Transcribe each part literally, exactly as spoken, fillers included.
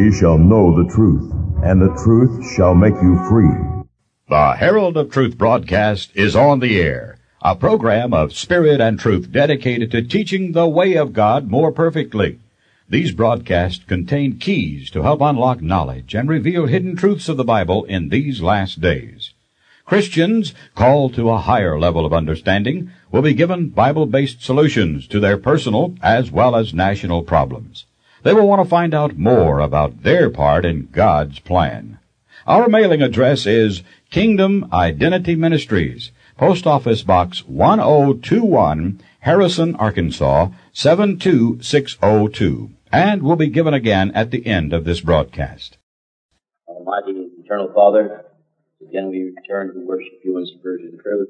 ye shall know the truth, and the truth shall make you free. The Herald of Truth broadcast is on the air, a program of spirit and truth dedicated to teaching the way of God more perfectly. These broadcasts contain keys to help unlock knowledge and reveal hidden truths of the Bible in these last days. Christians called to a higher level of understanding will be given Bible-based solutions to their personal as well as national problems. They will want to find out more about their part in God's plan. Our mailing address is Kingdom Identity Ministries, Post Office Box one oh two one, Harrison, Arkansas, seven two six oh two, and will be given again at the end of this broadcast. Almighty and Eternal Father, again we return to worship you in spirit and truth.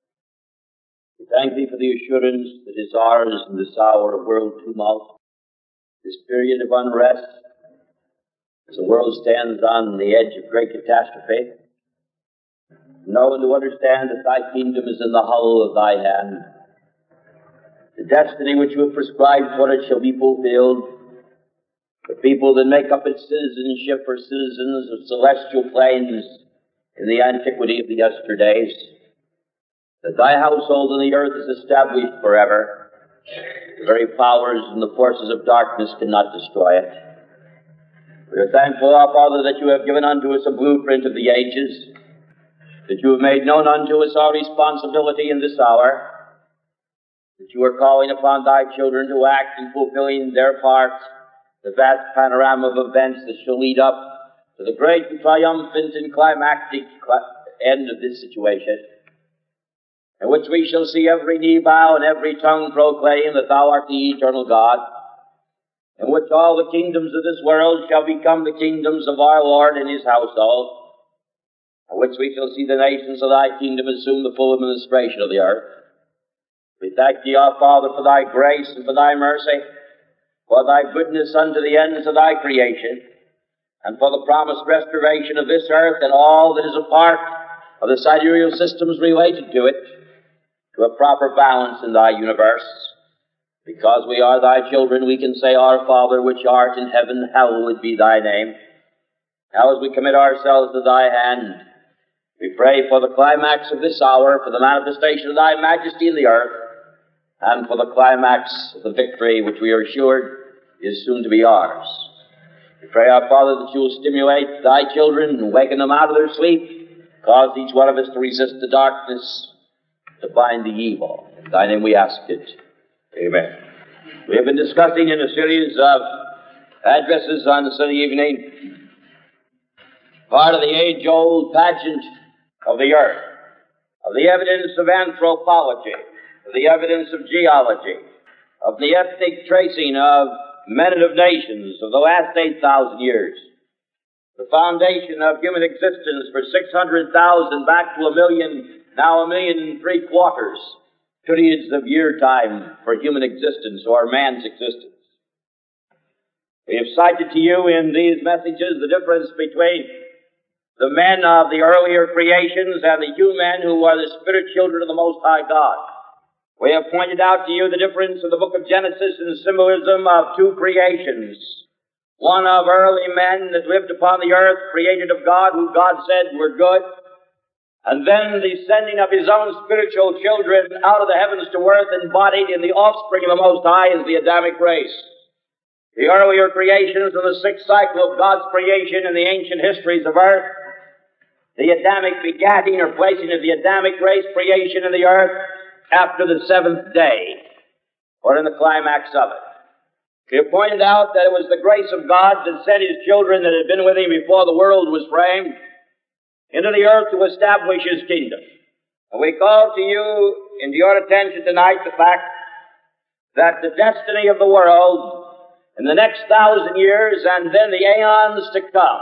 We thank thee for the assurance that is ours in this hour of world tumult, this period of unrest, as the world stands on the edge of great catastrophe. Know and to understand that thy kingdom is in the hollow of thy hand. The destiny which you have prescribed for it shall be fulfilled. The people that make up its citizenship are citizens of celestial planes in the antiquity of the yesterdays. That thy household in the earth is established forever. The very powers and the forces of darkness cannot destroy it. We are thankful, our Father, that you have given unto us a blueprint of the ages, that you have made known unto us our responsibility in this hour, that you are calling upon thy children to act in fulfilling their parts, the vast panorama of events that shall lead up to the great and triumphant and climactic end of this situation, in which we shall see every knee bow and every tongue proclaim that thou art the eternal God, in which all the kingdoms of this world shall become the kingdoms of our Lord and his household, in which we shall see the nations of thy kingdom assume the full administration of the earth. We thank thee, our Father, for thy grace and for thy mercy, for thy goodness unto the ends of thy creation, and for the promised restoration of this earth and all that is a part of the sidereal systems related to it, to a proper balance in thy universe. Because we are thy children, we can say, Our Father, which art in heaven, hallowed be thy name. Now as we commit ourselves to thy hand, we pray for the climax of this hour, for the manifestation of thy majesty in the earth, and for the climax of the victory which we are assured is soon to be ours. We pray, our Father, that you will stimulate thy children and waken them out of their sleep, cause each one of us to resist the darkness, to bind the evil. In thy name we ask it. Amen. We have been discussing in a series of addresses on the Sunday evening part of the age-old pageant of the earth, of the evidence of anthropology, of the evidence of geology, of the ethnic tracing of men and of nations of the last eight thousand years, the foundation of human existence for six hundred thousand back to a million, now a million and three quarters, periods of year time for human existence or man's existence. We have cited to you in these messages the difference between the men of the earlier creations and the human who are the spirit children of the Most High God. We have pointed out to you the difference of the book of Genesis and symbolism of two creations. One of early men that lived upon the earth, created of God, who God said were good, and then the sending of his own spiritual children out of the heavens to earth, embodied in the offspring of the Most High, is the Adamic race. The earlier creations and the sixth cycle of God's creation in the ancient histories of earth, the Adamic begatting or placing of the Adamic race creation in the earth after the seventh day, or in the climax of it. We have pointed out that it was the grace of God that sent his children that had been with him before the world was framed into the earth to establish his kingdom. And we call to you, into your attention tonight, the fact that the destiny of the world in the next thousand years and then the aeons to come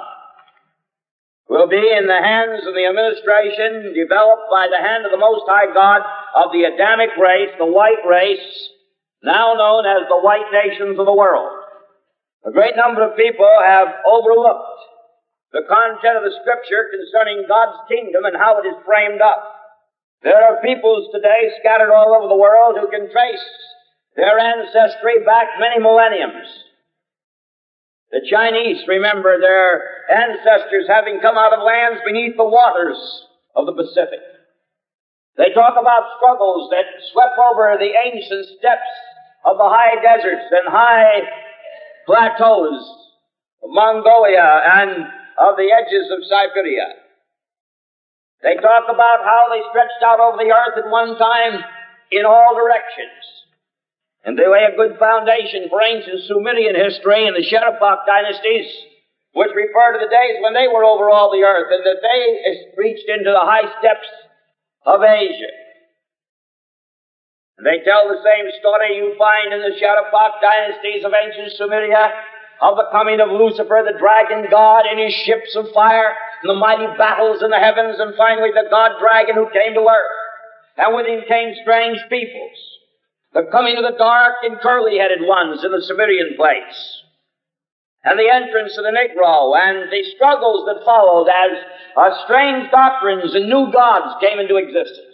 will be in the hands of the administration developed by the hand of the Most High God of the Adamic race, the white race, now known as the white nations of the world. A great number of people have overlooked the content of the Scripture concerning God's kingdom and how it is framed up. There are peoples today scattered all over the world who can trace their ancestry back many millenniums. The Chinese remember their ancestors having come out of lands beneath the waters of the Pacific. They talk about struggles that swept over the ancient steppes of the high deserts and high plateaus of Mongolia and of the edges of Siberia. They talk about how they stretched out over the earth at one time in all directions. And they lay a good foundation for ancient Sumerian history and the Sherpa dynasties, which refer to the days when they were over all the earth and that they reached into the high steppes of Asia. And they tell the same story you find in the Sherpa dynasties of ancient Sumeria of the coming of Lucifer, the dragon god, in his ships of fire, and the mighty battles in the heavens, and finally the god dragon who came to earth. And with him came strange peoples. The coming of the dark and curly-headed ones in the Sumerian place. And the entrance of the Negro, and the struggles that followed as uh, strange doctrines and new gods came into existence.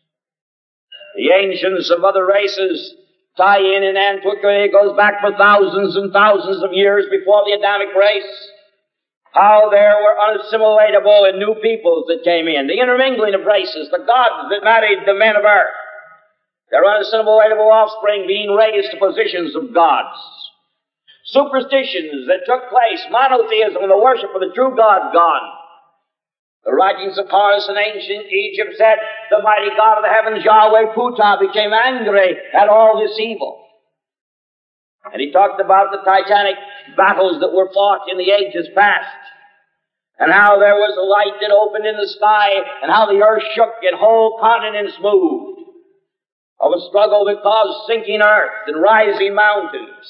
The ancients of other races tie in in antiquity, goes back for thousands and thousands of years before the Adamic race. How there were unassimilatable and new peoples that came in. The intermingling of races, the gods that married the men of earth. Their unassimilatable offspring being raised to positions of gods. Superstitions that took place, monotheism and the worship of the true God gone. The writings of Horus in ancient Egypt said the mighty God of the heavens, Yahweh Ptah, became angry at all this evil. And he talked about the titanic battles that were fought in the ages past, and how there was a light that opened in the sky, and how the earth shook and whole continents moved, of a struggle that caused sinking earth and rising mountains.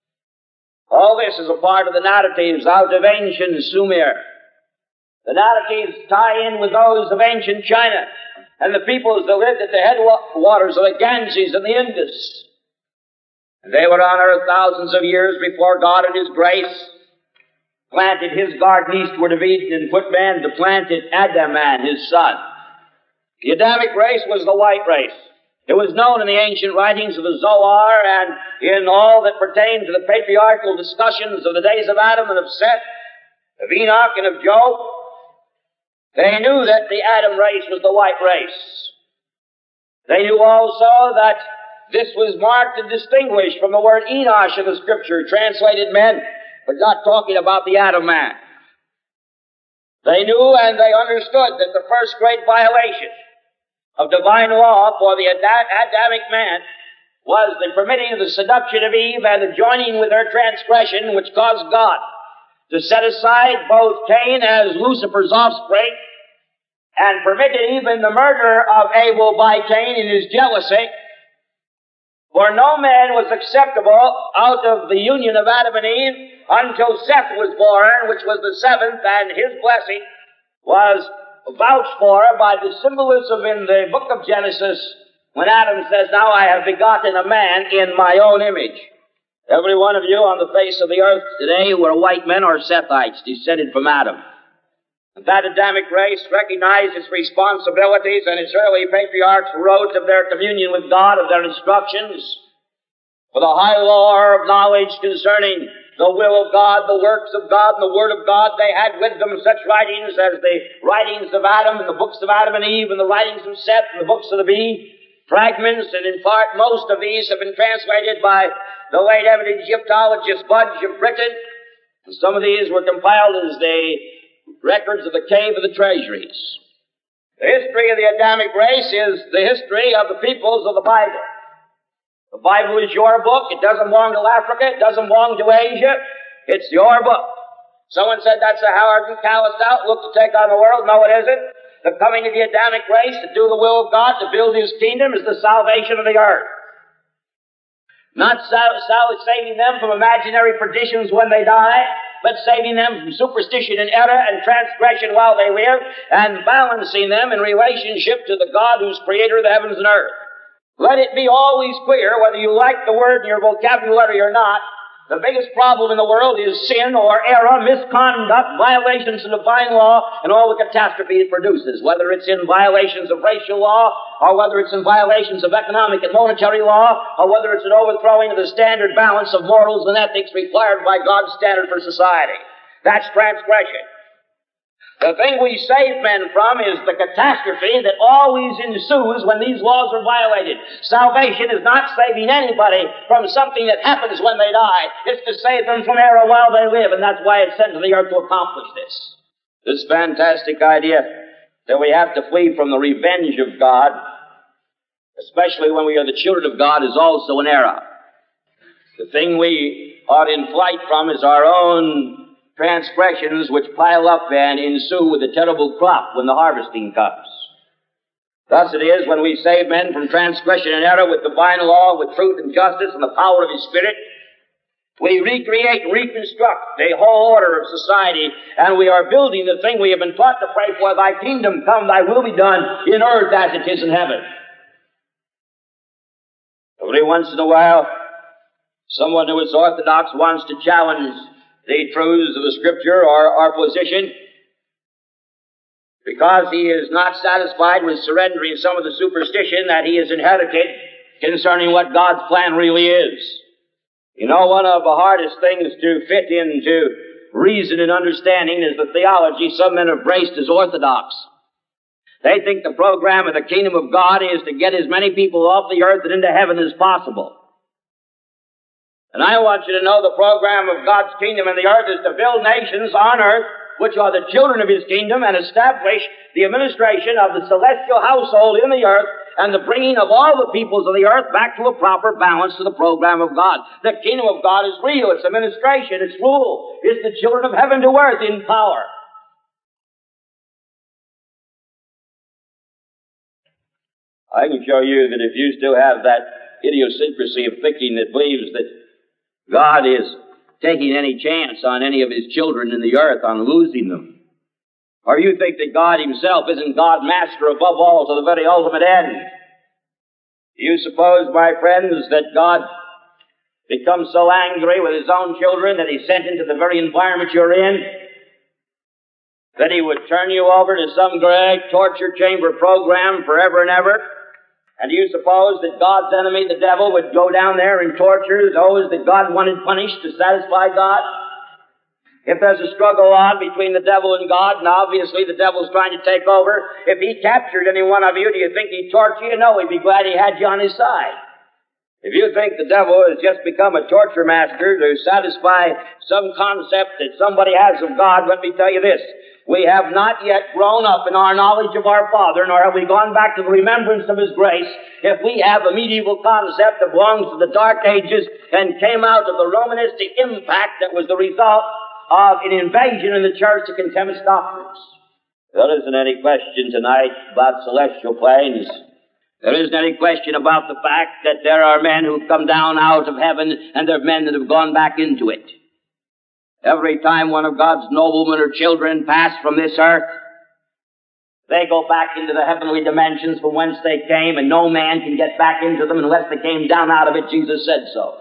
All this is a part of the narratives out of ancient Sumer. The narratives tie in with those of ancient China and the peoples that lived at the headwaters of the Ganges and the Indus. And they were on earth thousands of years before God in His grace planted His garden eastward of Eden and put man to plant it, Adam and his son. The Adamic race was the white race. It was known in the ancient writings of the Zohar and in all that pertained to the patriarchal discussions of the days of Adam and of Seth, of Enoch and of Job. They knew that the Adam race was the white race. They knew also that this was marked and distinguished from the word Enosh in the Scripture, translated men, but not talking about the Adam man. They knew and they understood that the first great violation of divine law for the Adamic man was the permitting of the seduction of Eve and the joining with her transgression, which caused God to set aside both Cain as Lucifer's offspring and permitted even the murder of Abel by Cain in his jealousy. For no man was acceptable out of the union of Adam and Eve until Seth was born, which was the seventh, and his blessing was vouched for by the symbolism in the book of Genesis when Adam says, "Now I have begotten a man in my own image." Every one of you on the face of the earth today who are white men are Sethites, descended from Adam. And that Adamic race recognized its responsibilities, and its early patriarchs wrote of their communion with God, of their instructions, for the high lore of knowledge concerning the will of God, the works of God, and the Word of God. They had with them such writings as the writings of Adam, and the books of Adam and Eve, and the writings of Seth, and the books of the bee. Fragments, and in part most of these have been translated by the late eminent Egyptologist Budge of Britain. And some of these were compiled as the records of the Cave of the Treasuries. The history of the Adamic race is the history of the peoples of the Bible. The Bible is your book. It doesn't belong to Africa. It doesn't belong to Asia. It's your book. Someone said that's a hard and calloused outlook to take on the world. No, it isn't. The coming of the Adamic race to do the will of God, to build His kingdom, is the salvation of the earth. Not sal- sal- saving them from imaginary perditions when they die, but saving them from superstition and error and transgression while they live, and balancing them in relationship to the God who's creator of the heavens and earth. Let it be always clear, whether you like the word in your vocabulary or not, The biggest problem in the world is sin or error, misconduct, violations of divine law, and all the catastrophe it produces, whether it's in violations of racial law, or whether it's in violations of economic and monetary law, or whether it's an overthrowing of the standard balance of morals and ethics required by God's standard for society. That's transgression. The thing we save men from is the catastrophe that always ensues when these laws are violated. Salvation is not saving anybody from something that happens when they die. It's to save them from error while they live, and that's why it's sent to the earth to accomplish this. This fantastic idea that we have to flee from the revenge of God, especially when we are the children of God, is also an error. The thing we are in flight from is our own transgressions, which pile up and ensue with a terrible crop when the harvesting comes. Thus it is when we save men from transgression and error with divine law, with truth and justice and the power of His Spirit, we recreate and reconstruct a whole order of society, and we are building the thing we have been taught to pray for: Thy kingdom come, Thy will be done in earth as it is in heaven. Every once in a while, someone who is orthodox wants to challenge the truths of the Scripture or our position, because he is not satisfied with surrendering some of the superstition that he has inherited concerning what God's plan really is. You know, one of the hardest things to fit into reason and understanding is the theology some men have braced as orthodox. They think the program of the kingdom of God is to get as many people off the earth and into heaven as possible. And I want you to know the program of God's kingdom in the earth is to build nations on earth which are the children of His kingdom, and establish the administration of the celestial household in the earth, and the bringing of all the peoples of the earth back to a proper balance to the program of God. The kingdom of God is real. It's administration. It's rule. It's the children of heaven to earth in power. I can show you that if you still have that idiosyncrasy of thinking that believes that God is taking any chance on any of His children in the earth, on losing them, or you think that God Himself isn't God master above all to the very ultimate end, do you suppose, my friends, that God becomes so angry with His own children that He sent into the very environment you're in, that He would turn you over to some great torture chamber program forever and ever? And do you suppose that God's enemy, the devil, would go down there and torture those that God wanted punished to satisfy God? If there's a struggle on between the devil and God, and obviously the devil's trying to take over, if he captured any one of you, do you think he'd torture you? No, he'd be glad he had you on his side. If you think the devil has just become a torture master to satisfy some concept that somebody has of God, let me tell you this: we have not yet grown up in our knowledge of our Father, nor have we gone back to the remembrance of His grace, if we have a medieval concept that belongs to the Dark Ages and came out of the Romanistic impact that was the result of an invasion in the church to condemn its doctrines. There isn't any question tonight about celestial planes. There isn't any question about the fact that there are men who've come down out of heaven, and there are men that have gone back into it. Every time one of God's noblemen or children pass from this earth, they go back into the heavenly dimensions from whence they came, and no man can get back into them unless they came down out of it. Jesus said so.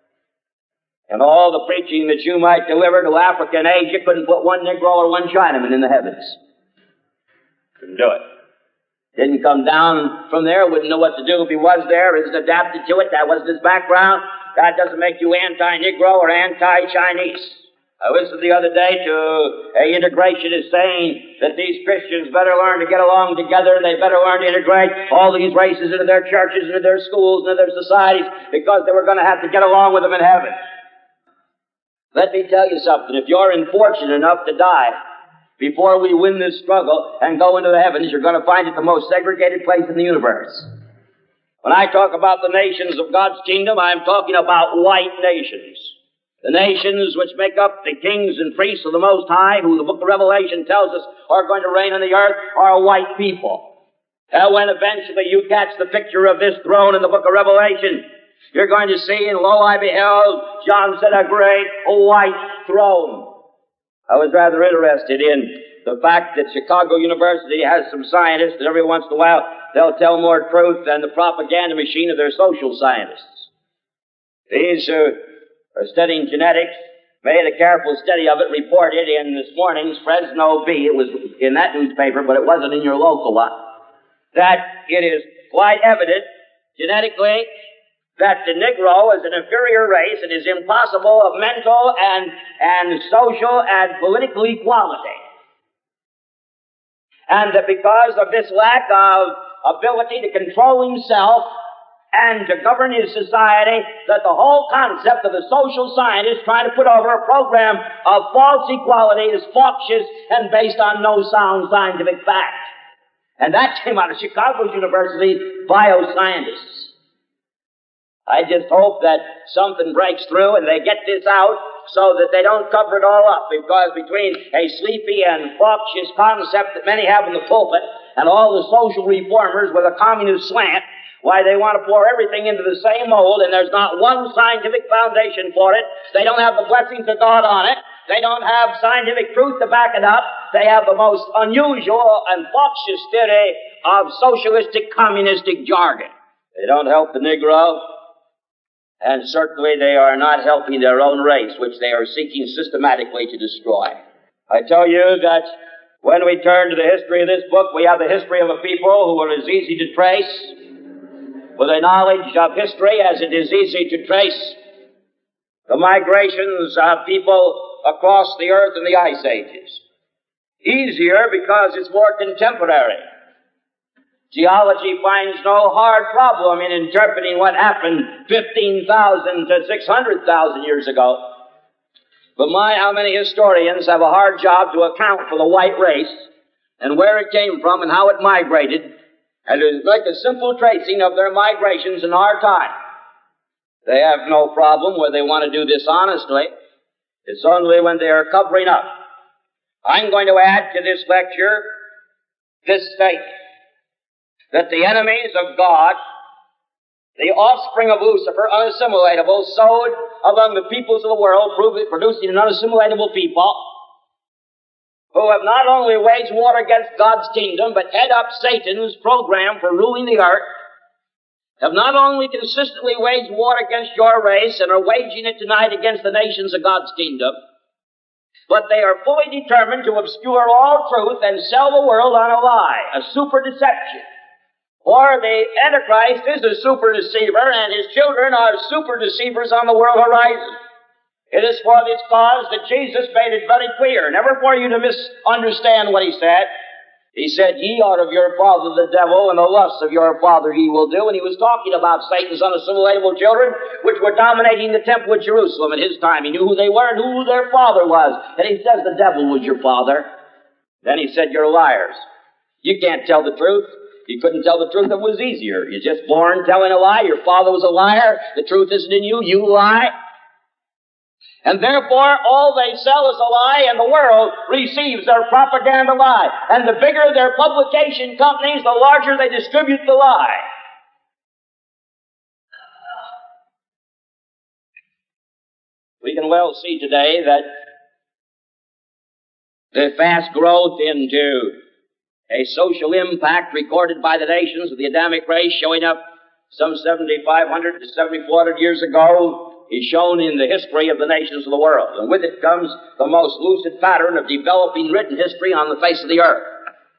And all the preaching that you might deliver to Africa and Asia couldn't put one Negro or one Chinaman in the heavens. Couldn't do it. Didn't come down from there, wouldn't know what to do if he was there, isn't adapted to it. That wasn't his background. That doesn't make you anti-Negro or anti-Chinese. I listened the other day to an integrationist saying that these Christians better learn to get along together, they better learn to integrate all these races into their churches, into their schools, into their societies, because they were going to have to get along with them in heaven. Let me tell you something. If you're unfortunate enough to die before we win this struggle and go into the heavens, you're going to find it the most segregated place in the universe. When I talk about the nations of God's kingdom, I'm talking about white nations. The nations which make up the kings and priests of the Most High, who the book of Revelation tells us are going to reign on the earth, are white people. And when eventually you catch the picture of this throne in the book of Revelation, you're going to see, and lo, I beheld, John said, a great white throne. I was rather interested in the fact that Chicago University has some scientists that every once in a while they'll tell more truth than the propaganda machine of their social scientists. These uh, for studying genetics, made a careful study of it, reported in this morning's Fresno Bee. It was in that newspaper, but it wasn't in your local one. That it is quite evident genetically that the Negro is an inferior race. It is impossible of mental and, and social and political equality. And that because of this lack of ability to control himself and to govern his society, that the whole concept of the social scientists trying to put over a program of false equality is factious and based on no sound scientific fact. And that came out of Chicago University bioscientists. I just hope that something breaks through and they get this out so that they don't cover it all up, because between a sleepy and factious concept that many have in the pulpit and all the social reformers with a communist slant, why they want to pour everything into the same mold, and there's not one scientific foundation for it. They don't have the blessings of God on it. They don't have scientific truth to back it up. They have the most unusual and factious theory of socialistic, communistic jargon. They don't help the Negro, and certainly they are not helping their own race, which they are seeking systematically to destroy. I tell you that when we turn to the history of this book, we have the history of a people who are as easy to trace, with a knowledge of history as it is easy to trace the migrations of people across the earth in the ice ages. Easier because it's more contemporary. Geology finds no hard problem in interpreting what happened fifteen thousand to six hundred thousand years ago. But my, how many historians have a hard job to account for the white race and where it came from and how it migrated, and to make a simple tracing of their migrations in our time. They have no problem where they want to do this honestly. It's only when they are covering up. I'm going to add to this lecture this statement, that the enemies of God, the offspring of Lucifer, unassimilatable, sowed among the peoples of the world, producing an unassimilatable people, who have not only waged war against God's kingdom, but head up Satan's program for ruling the earth, have not only consistently waged war against your race and are waging it tonight against the nations of God's kingdom, but they are fully determined to obscure all truth and sell the world on a lie, a super deception. For the Antichrist is a super deceiver, and his children are super deceivers on the world horizon. It is for this cause that Jesus made it very clear, never for you to misunderstand what he said. He said, ye are of your father the devil, and the lusts of your father ye will do. And he was talking about Satan's unassimilatable children, which were dominating the temple at Jerusalem at his time. He knew who they were and who their father was. And he says the devil was your father. Then he said, you're liars. You can't tell the truth. You couldn't tell the truth if it was easier. You're just born telling a lie. Your father was a liar. The truth isn't in you. You lie. And therefore, all they sell is a lie, and the world receives their propaganda lie. And the bigger their publication companies, the larger they distribute the lie. We can well see today that the fast growth into a social impact recorded by the nations of the Adamic race, showing up some seventy-five hundred to seventy-four hundred years ago, is shown in the history of the nations of the world. And with it comes the most lucid pattern of developing written history on the face of the earth.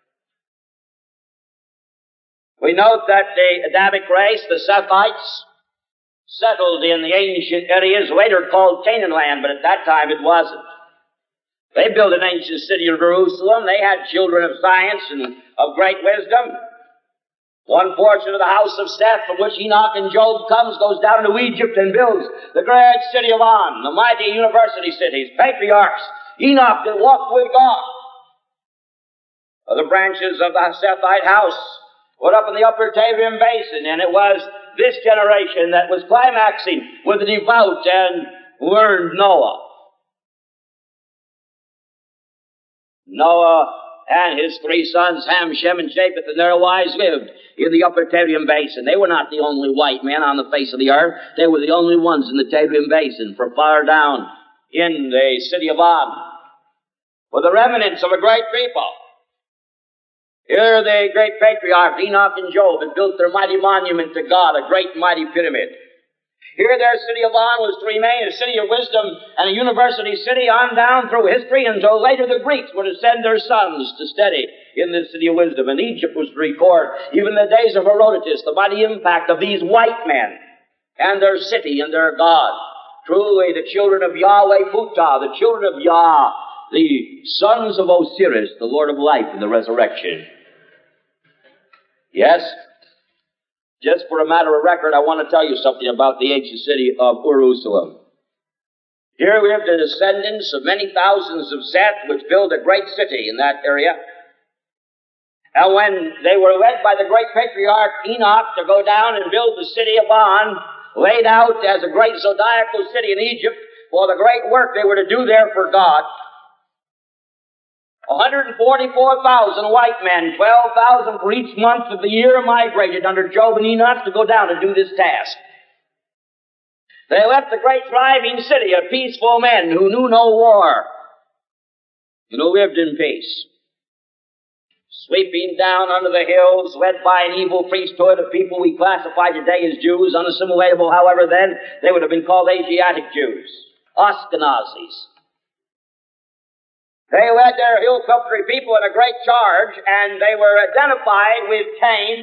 We note that the Adamic race, the Sethites, settled in the ancient areas later called Canaan land, but at that time it wasn't. They built an ancient city of Jerusalem. They had children of science and of great wisdom. One portion of the house of Seth, from which Enoch and Job comes, goes down to Egypt and builds the great city of On, the mighty university cities, patriarchs. Enoch that walked with God. The branches of the Sethite house put up in the upper Tabrium basin, and it was this generation that was climaxing with the devout and learned Noah. Noah and his three sons, Ham, Shem, and Japheth, and their wives lived in the upper Tabrium basin. They were not the only white men on the face of the earth. They were the only ones in the Tabrium basin, for far down in the city of On were the remnants of a great people. Here the great patriarchs, Enoch and Job, had built their mighty monument to God, a great and mighty pyramid. Here their city of On was to remain a city of wisdom and a university city on down through history until later the Greeks were to send their sons to study in this city of wisdom. And Egypt was to record, even in the days of Herodotus, the mighty impact of these white men and their city and their God. Truly, the children of Yahweh Phutah, the children of Yah, the sons of Osiris, the Lord of life in the resurrection. Yes? Just for a matter of record, I want to tell you something about the ancient city of Jerusalem. Here lived the descendants of many thousands of Seth, which built a great city in that area. And when they were led by the great patriarch Enoch to go down and build the city of On, laid out as a great zodiacal city in Egypt for the great work they were to do there for God, one hundred forty-four thousand white men, twelve thousand for each month of the year, migrated under Job and Enoch to go down and do this task. They left the great thriving city of peaceful men who knew no war and who lived in peace. Sweeping down under the hills, led by an evil priesthood of people we classify today as Jews, unassimilatable, however, then they would have been called Asiatic Jews, Ashkenazis. They led their hill country people in a great charge, and they were identified with Cain,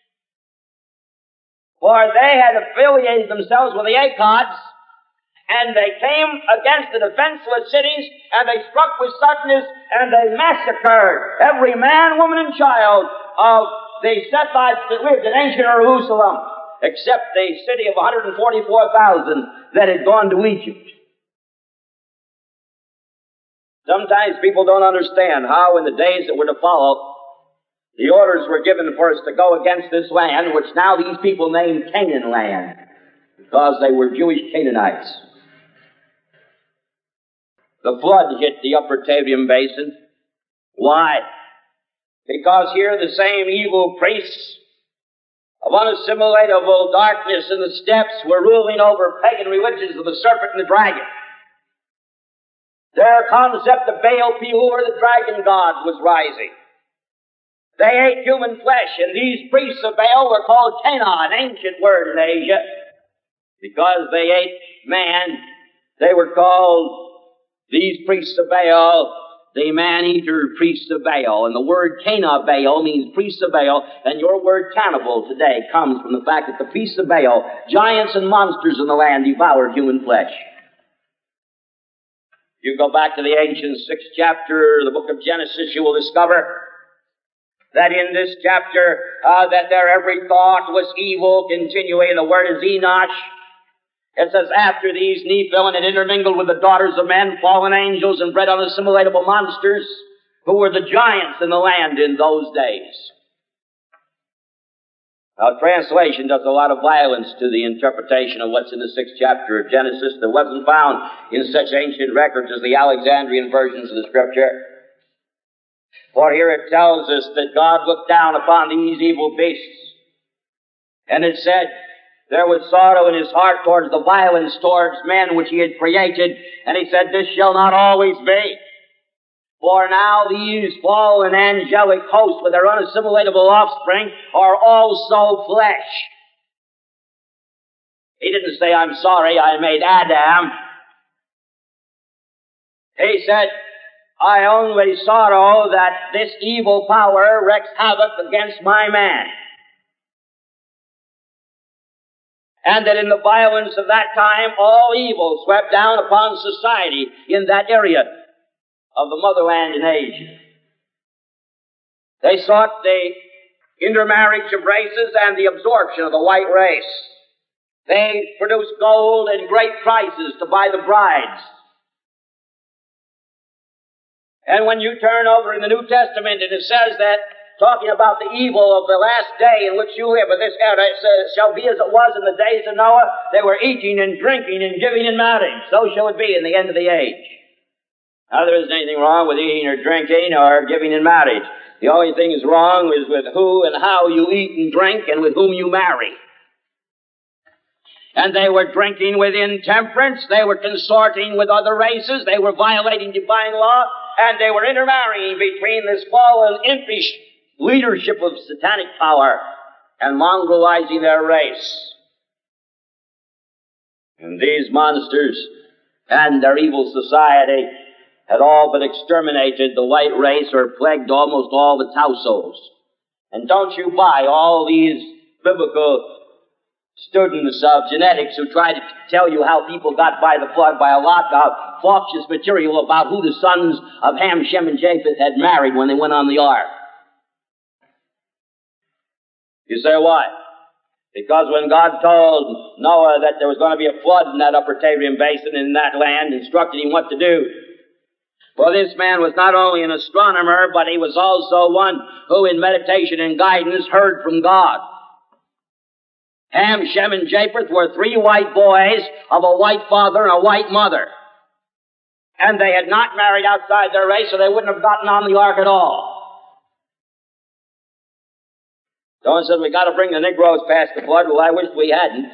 for they had affiliated themselves with the Akods, and they came against the defenseless cities, and they struck with suddenness, and they massacred every man, woman, and child of the Sethites that lived in ancient Jerusalem, except the city of one hundred forty-four thousand that had gone to Egypt. Sometimes people don't understand how in the days that were to follow, the orders were given for us to go against this land, which now these people named Canaan land, because they were Jewish Canaanites. The flood hit the upper Tavium Basin. Why? Because here the same evil priests of unassimilatable darkness in the steppes were ruling over pagan religions of the serpent and the dragon. Their concept of Baal Peor, the dragon god, was rising. They ate human flesh, and these priests of Baal were called Cana, an ancient word in Asia. Because they ate man, they were called, these priests of Baal, the man-eater priests of Baal. And the word Cana Baal means priests of Baal, and your word cannibal today comes from the fact that the priests of Baal, giants and monsters in the land, devoured human flesh. You go back to the ancient sixth chapter of the book of Genesis, you will discover that in this chapter, uh, that their every thought was evil, continuing. The word is Enosh. It says, after these Nephilim had intermingled with the daughters of men, fallen angels, and bred unassimilatable monsters, who were the giants in the land in those days. Now, translation does a lot of violence to the interpretation of what's in the sixth chapter of Genesis that wasn't found in such ancient records as the Alexandrian versions of the Scripture. For here it tells us that God looked down upon these evil beasts, and it said, there was sorrow in his heart towards the violence towards men which he had created, and he said, this shall not always be. For now these fallen angelic hosts with their unassimilatable offspring are also flesh. He didn't say, I'm sorry I made Adam. He said, I only sorrow that this evil power wreaks havoc against my man. And that in the violence of that time, all evil swept down upon society in that area of the motherland in Asia. They sought the intermarriage of races and the absorption of the white race. They produced gold and great prices to buy the brides. And when you turn over in the New Testament, and it says that, talking about the evil of the last day in which you live, in this era, it says, shall be as it was in the days of Noah. They were eating and drinking and giving in marriage. So shall it be in the end of the age. Now, there isn't anything wrong with eating or drinking or giving in marriage. The only thing is wrong is with who and how you eat and drink and with whom you marry. And they were drinking with intemperance. They were consorting with other races. They were violating divine law. And they were intermarrying between this fallen, impish leadership of satanic power and mongrelizing their race. And these monsters and their evil society had all but exterminated the white race or plagued almost all its households. And don't you buy all these biblical students of genetics who try to tell you how people got by the flood by a lot of false material about who the sons of Ham, Shem, and Japheth had married when they went on the ark. You say why? Because when God told Noah that there was going to be a flood in that upper Tabrium basin in that land, instructed him what to do. Well, this man was not only an astronomer, but he was also one who in meditation and guidance heard from God. Ham, Shem, and Japheth were three white boys of a white father and a white mother. And they had not married outside their race, so they wouldn't have gotten on the ark at all. Someone said, we got to bring the Negroes past the flood. Well, I wish we hadn't.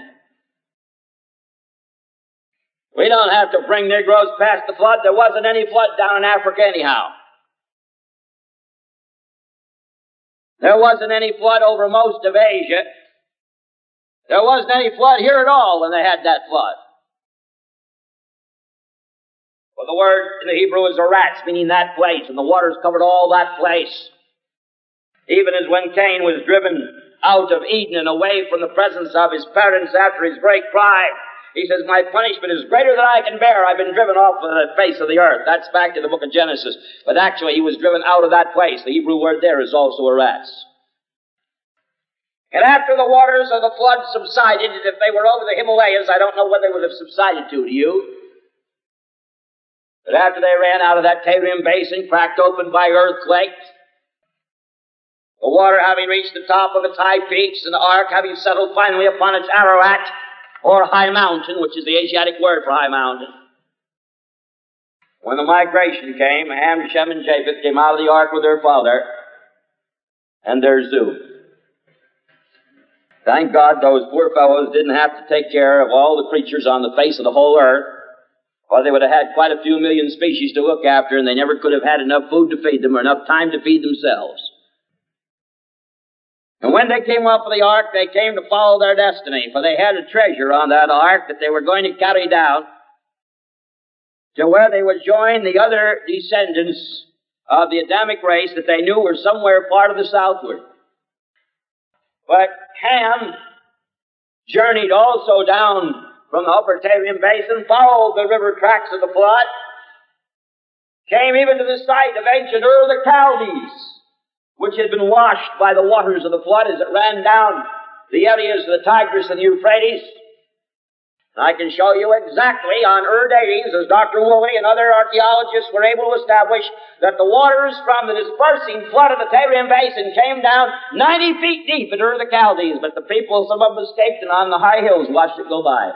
We don't have to bring Negroes past the flood. There wasn't any flood down in Africa anyhow. There wasn't any flood over most of Asia. There wasn't any flood here at all when they had that flood. Well, the word in the Hebrew is eretz, meaning that place, and the waters covered all that place. Even as when Cain was driven out of Eden and away from the presence of his parents after his great crime, he says, my punishment is greater than I can bear. I've been driven off the face of the earth. That's back to the book of Genesis. But actually, he was driven out of that place. The Hebrew word there is also eretz. And after the waters of the flood subsided, and if they were over the Himalayas, I don't know where they would have subsided to, do you? But after they ran out of that Tabrium basin, cracked open by earthquakes, the water having reached the top of its high peaks, and the ark having settled finally upon its Ararat, or high mountain, which is the Asiatic word for high mountain. When the migration came, Ham, Shem, and Japheth came out of the ark with their father and their zoo. Thank God those poor fellows didn't have to take care of all the creatures on the face of the whole earth, or they would have had quite a few million species to look after, and they never could have had enough food to feed them or enough time to feed themselves. And when they came off of the ark, they came to follow their destiny, for they had a treasure on that ark that they were going to carry down to where they would join the other descendants of the Adamic race that they knew were somewhere far to the southward. But Ham journeyed also down from the upper Tabrium basin, followed the river tracks of the flood, came even to the site of ancient Ur of the Chaldees, which had been washed by the waters of the flood as it ran down the areas of the Tigris and the Euphrates. And I can show you exactly on Ur datings, as Doctor Woolley and other archaeologists were able to establish, that the waters from the dispersing flood of the Tabrium basin came down ninety feet deep at Ur of the Chaldees, but the people, some of them escaped, and on the high hills watched it go by.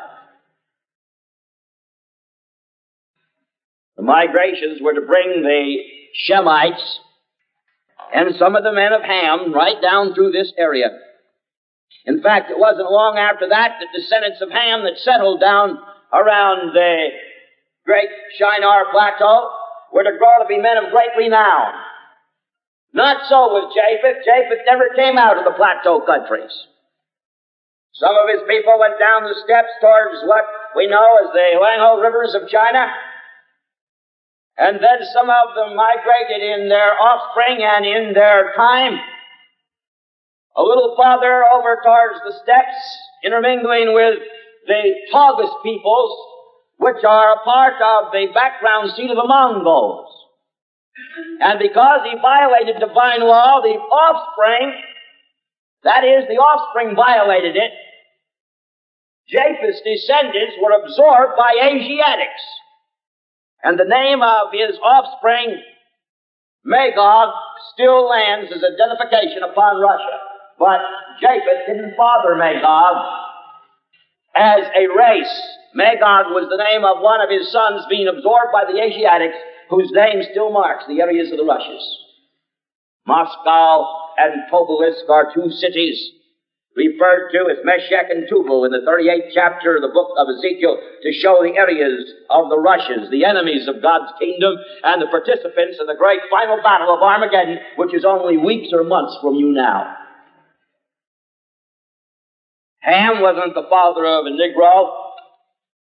The migrations were to bring the Shemites and some of the men of Ham right down through this area. In fact, it wasn't long after that that descendants of Ham that settled down around the great Shinar Plateau were to grow to be men of great renown. Not so with Japheth. Japheth never came out of the plateau countries. Some of his people went down the steppes towards what we know as the Huanghe rivers of China. And then some of them migrated in their offspring and in their time a little farther over towards the steppes, intermingling with the Tagus peoples, which are a part of the background seat of the Mongols. And because he violated divine law, the offspring, that is, the offspring violated it, Japheth's descendants were absorbed by Asiatics. And the name of his offspring, Magog, still lands as identification upon Russia. But Japheth didn't father Magog as a race. Magog was the name of one of his sons being absorbed by the Asiatics, whose name still marks the areas of the Russias. Moscow and Tobolsk are two cities referred to as Meshech and Tubal in the thirty-eighth chapter of the book of Ezekiel to show the areas of the Russians, the enemies of God's kingdom, and the participants in the great final battle of Armageddon, which is only weeks or months from you now. Ham wasn't the father of a Negro.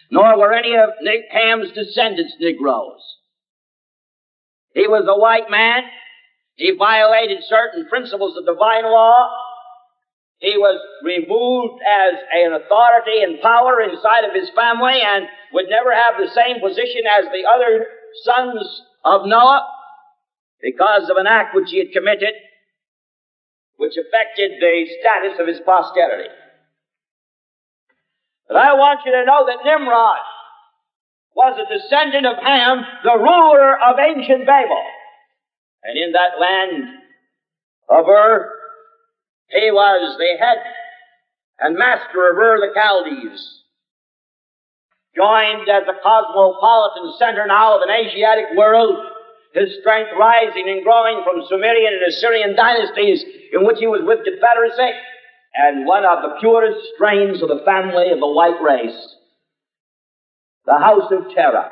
nor were any of Ham's descendants Negroes. He was a white man. He violated certain principles of divine law. He was removed as an authority and power inside of his family and would never have the same position as the other sons of Noah because of an act which he had committed, which affected the status of his posterity. But I want you to know that Nimrod was a descendant of Ham, the ruler of ancient Babel. And in that land of Ur, he was the head and master of Ur the Chaldees, joined as a cosmopolitan center now of an Asiatic world, his strength rising and growing from Sumerian and Assyrian dynasties in which he was with confederacy, and one of the purest strains of the family of the white race, the house of Terah,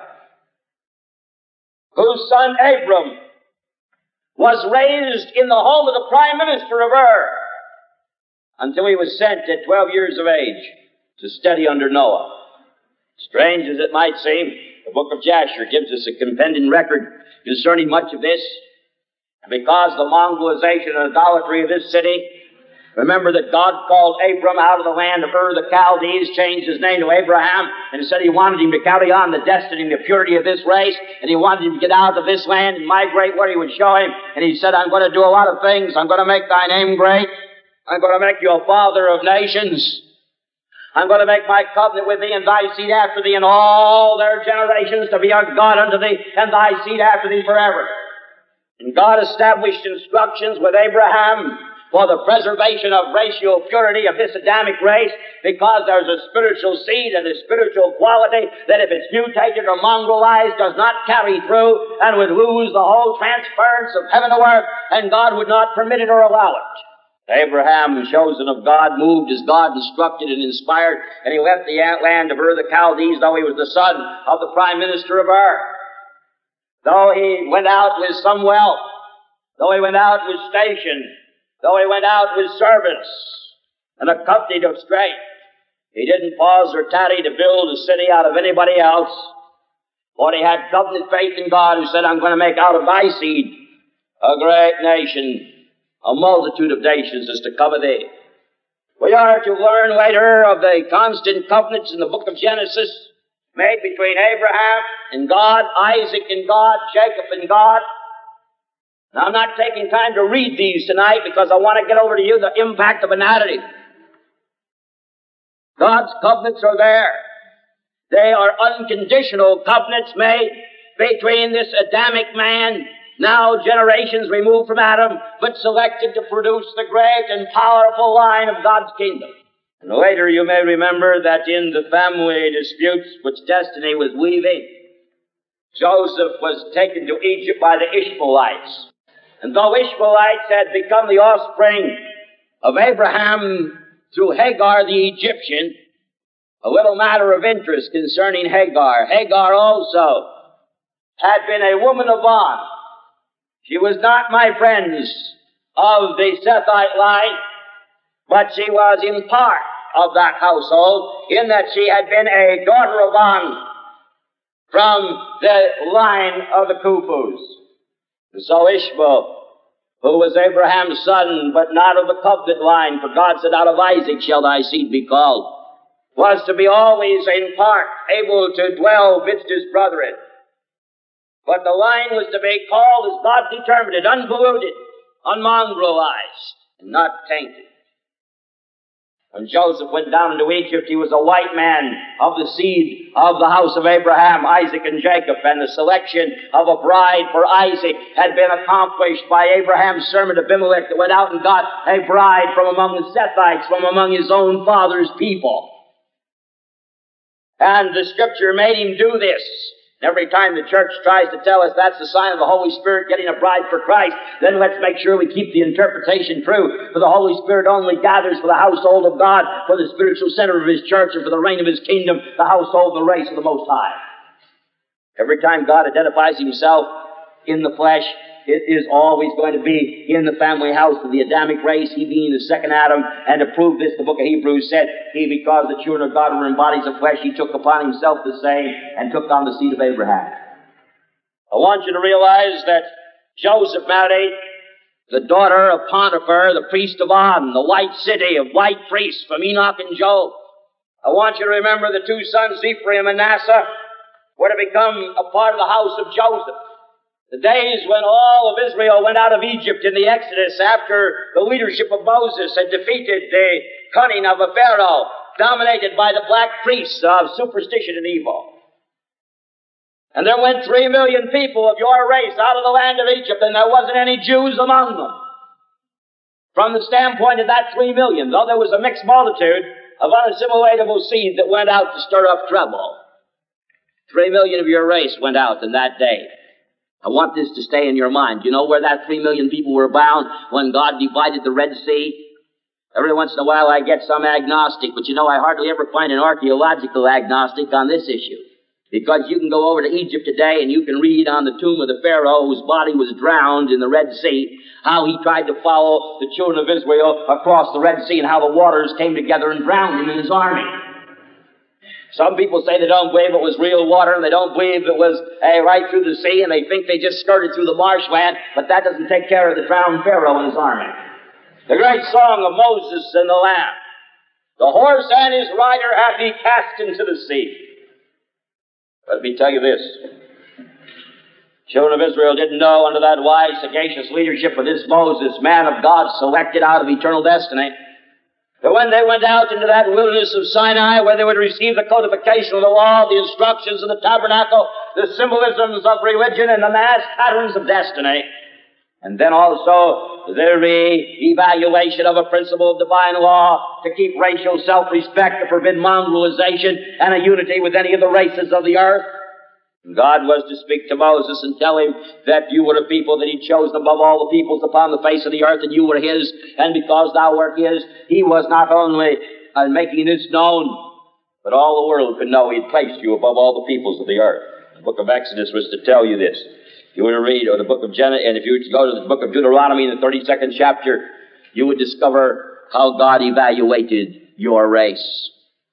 whose son Abram was raised in the home of the prime minister of Ur until he was sent at twelve years of age to study under Noah. Strange as it might seem, the book of Jasher gives us a compendium record concerning much of this. And because of the Mongolization and idolatry of this city, remember that God called Abram out of the land of Ur the Chaldees, changed his name to Abraham, and said he wanted him to carry on the destiny and the purity of this race, and he wanted him to get out of this land and migrate where he would show him. And he said, I'm going to do a lot of things. I'm going to make thy name great. I'm going to make you a father of nations. I'm going to make my covenant with thee and thy seed after thee and all their generations to be a God unto thee and thy seed after thee forever. And God established instructions with Abraham for the preservation of racial purity of this Adamic race, because there's a spiritual seed and a spiritual quality that if it's mutated or mongrelized does not carry through and would lose the whole transference of heaven to earth, and God would not permit it or allow it. Abraham, chosen of God, moved as God instructed and inspired, and he left the land of Ur the Chaldees, though he was the son of the prime minister of Ur. Though he went out with some wealth, though he went out with station, though he went out with servants and accompanied of strength, he didn't pause or tarry to build a city out of anybody else, for he had covenant faith in God, who said, I'm going to make out of thy seed a great nation, a multitude of nations is to cover thee. We are to learn later of the constant covenants in the book of Genesis made between Abraham and God, Isaac and God, Jacob and God. Now, I'm not taking time to read these tonight because I want to get over to you the impact of a narrative. God's covenants are there. They are unconditional covenants made between this Adamic man, now generations removed from Adam, but selected to produce the great and powerful line of God's kingdom. And later you may remember that in the family disputes which destiny was weaving, Joseph was taken to Egypt by the Ishmaelites. And though Ishmaelites had become the offspring of Abraham through Hagar the Egyptian, a little matter of interest concerning Hagar. Hagar also had been a woman of bond. She was not, my friends, of the Sethite line, but she was in part of that household, in that she had been a daughter of On from the line of the Kufus. And so Ishmael, who was Abraham's son, but not of the covenant line, for God said, out of Isaac shall thy seed be called, was to be always in part able to dwell midst his brethren. But the line was to be called as God determined it, unpolluted, unmongrelized, and not tainted. When Joseph went down into Egypt, he was a white man of the seed of the house of Abraham, Isaac, and Jacob, and the selection of a bride for Isaac had been accomplished by Abraham's servant Abimelech that went out and got a bride from among the Sethites, from among his own father's people. And the Scripture made him do this. Every time the church tries to tell us that's the sign of the Holy Spirit getting a bride for Christ, then let's make sure we keep the interpretation true. For the Holy Spirit only gathers for the household of God, for the spiritual center of His church, and for the reign of His kingdom, the household and the race of the Most High. Every time God identifies Himself in the flesh, it is always going to be in the family house of the Adamic race, he being the second Adam. And to prove this, the book of Hebrews said, he, because the children of God were in bodies of flesh, he took upon himself the same and took on the seed of Abraham. I want you to realize that Joseph married the daughter of Potiphar, the priest of On, the white city of white priests from Enoch and Job. I want you to remember the two sons, Ephraim and Manasseh, were to become a part of the house of Joseph. The days when all of Israel went out of Egypt in the Exodus after the leadership of Moses had defeated the cunning of a Pharaoh, dominated by the black priests of superstition and evil. And there went three million people of your race out of the land of Egypt, and there wasn't any Jews among them. From the standpoint of that three million, though there was a mixed multitude of unassimilatable seed that went out to stir up trouble, three million of your race went out in that day. I want this to stay in your mind. You know where that three million people were bound when God divided the Red Sea? Every once in a while I get some agnostic, but you know I hardly ever find an archaeological agnostic on this issue. Because you can go over to Egypt today and you can read on the tomb of the Pharaoh whose body was drowned in the Red Sea, how he tried to follow the children of Israel across the Red Sea and how the waters came together and drowned him and his army. Some people say they don't believe it was real water and they don't believe it was uh, right through the sea and they think they just skirted through the marshland, but that doesn't take care of the drowned Pharaoh and his army. The great song of Moses and the Lamb. The horse and his rider hath he cast into the sea. Let me tell you this. Children of Israel didn't know under that wise, sagacious leadership of this Moses, man of God, selected out of eternal destiny, that when they went out into that wilderness of Sinai, where they would receive the codification of the law, the instructions of the tabernacle, the symbolisms of religion, and the mass patterns of destiny, and then also the re-evaluation of a principle of divine law to keep racial self-respect, to forbid mongrelization, and a unity with any of the races of the earth. God was to speak to Moses and tell him that you were a people that he chose above all the peoples upon the face of the earth, and you were his, and because thou wert his, he was not only uh, making this known, but all the world could know he'd placed you above all the peoples of the earth. The book of Exodus was to tell you this. If you were to read, or the book of Genesis, and if you were to go to the book of Deuteronomy in the thirty-second chapter, you would discover how God evaluated your race.